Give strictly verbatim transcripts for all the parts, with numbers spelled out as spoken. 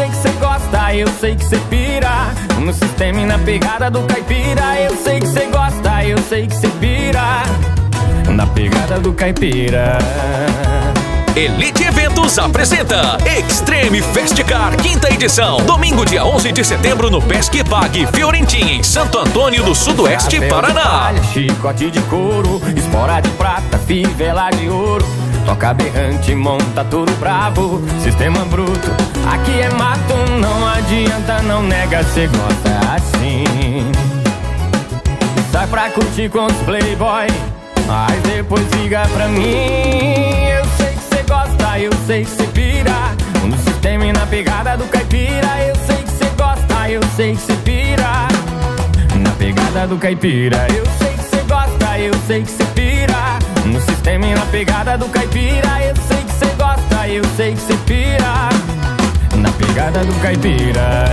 sei que cê gosta, eu sei que cê pira. No sistema e na pegada do caipira. Eu sei que cê gosta, eu sei que cê pira. Na pegada do caipira. Elite Eventos apresenta Extreme Festcar, quinta edição. Domingo, dia onze de setembro, no Pesque Pague Fiorentina, em Santo Antônio do Sudoeste, Chapéu Paraná. De palha, chicote de couro, espora de prata, fivela de ouro. Toca berrante, monta touro bravo, sistema bruto. Aqui é mato, não adianta, não nega, cê gosta assim. Sai pra curtir com os playboy, mas depois liga pra mim. Eu sei que cê gosta, eu sei que cê pira. No sistema e na pegada do caipira. Eu sei que cê gosta, eu sei que cê pira. Na pegada do caipira. Eu sei que cê gosta, eu sei que cê pira. No sistema e na pegada do caipira. Eu sei que cê gosta, eu sei que cê pira. Na pegada do caipira.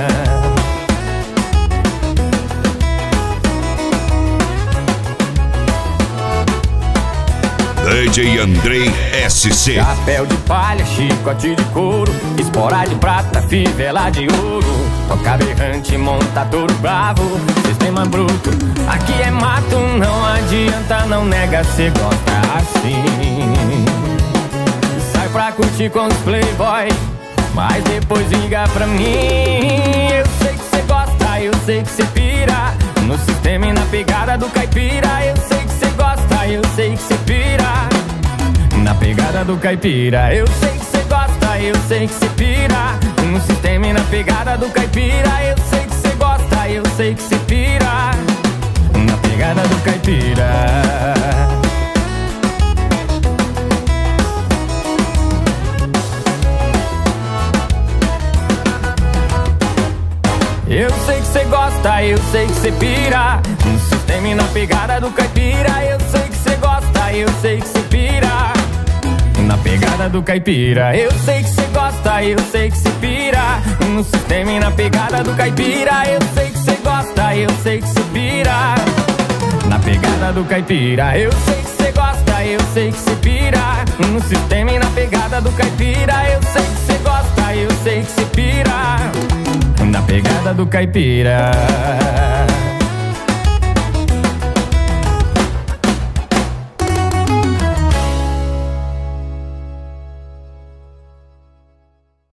D J Andrei S C. Chapéu de palha, chicote de couro, espora de prata, fivela de ouro. Toca berrante, monta touro bravo, sistema bruto. Aqui é mato, não adianta, não nega, cê gosta assim. Sai pra curtir com os playboy, mas depois liga pra mim. Eu sei que cê gosta, eu sei que cê pira. No sistema e na pegada do caipira. Eu sei que cê gosta, eu sei que cê pira. Na pegada do caipira. Eu sei que cê gosta, eu sei que cê pira. No sistema e na pegada do caipira. Eu sei que cê gosta, eu sei que cê pira. Na pegada do caipira. Eu sei que cê gosta, eu sei que cê pira. No sistema e na pegada do caipira. Eu sei que cê gosta, eu sei que cê pira. Na pegada do caipira. Eu sei que cê gosta, eu sei que cê pira. No sistema e na pegada do caipira. Eu sei que cê gosta, eu sei que cê pira. Na pegada do caipira. Eu sei que cê gosta, eu sei que cê pira. No sistema e na pegada do caipira. Eu sei que cê gosta, eu sei que cê pira. Na pegada do caipira.